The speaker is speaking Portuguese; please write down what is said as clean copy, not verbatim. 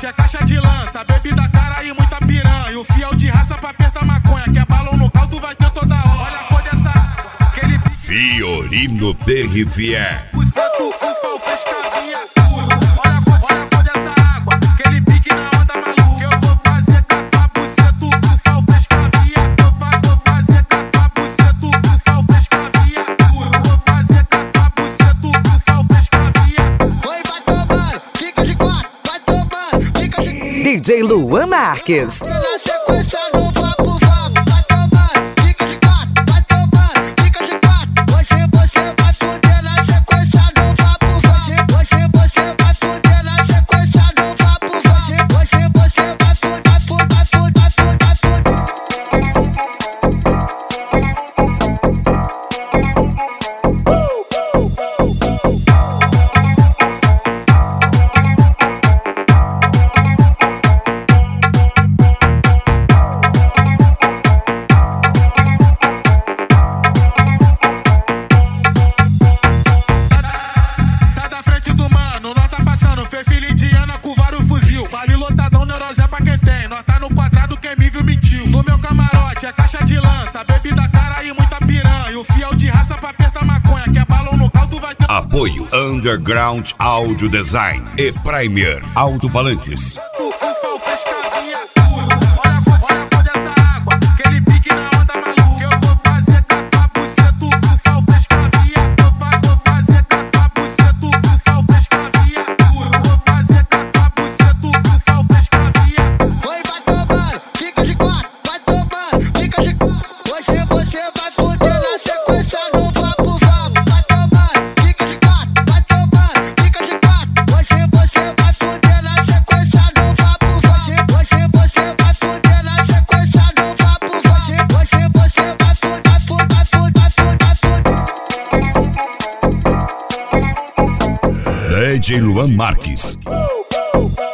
camarote, é caixa de lança, bebida cara e muita piranha. O fiel de raça pra apertar maconha, que é balão no caldo vai ter toda hora. Olha a cor dessa água, aquele Fiorino de Rivière. o santo ufa, o pescadinha puro. Olha a cor dessa água, aquele pique na onda maluca. Eu vou fazer catar buceto, ufa, o pescadinha. Eu vou fazer catar buceto, ufa, o pescadinha puro. Vou fazer catar buceto, ufa, o pescadinha. Oi, vai tomando, fica de quatro, vai tomando, fica de DJ Luan Marques. na sequência do vapo, vapo, vai tomando, fica de quatro, vai tomando, fica de quatro. Hoje você vai fuder na sequência do vapo, hoje você vai fuder na sequência do vapo, hoje você vai fuder. Tá da frente do mano, nós tá passando. Fê filho indiana com vários fuzil. Vale lotadão, neurose é pra quem tem. Nós tá no quadrado, quem me viu mentiu. No meu camarote, é caixa de lança, bebida cara e muita piranha. O fiel de raça pra apertar maconha, que é balão no caldo vai ter. Apoio Underground Audio Design e Premier Alto-Falantes. Ufa, o pescadinha puro. Olha a cor dessa água, aquele pique na onda maluca. Eu vou fazer catar buceto, ufa, o pescadinha. Eu vou fazer catar buceto, ufa, o pescadinha puro. Vou fazer catar buceto, ufa, o pescadinha. Oi, vai tomando, fica de quatro, vai tomando, fica de quatro. Hoje você vai fuder na sequência do vapo, vapo, vai tomando, fica de quatro, vai tomando, fica de quatro. Hoje você vai fuder na sequência do vapo, hoje você vai fuder na sequência do vapo, hoje você vai fuder. DJ Luan Marques.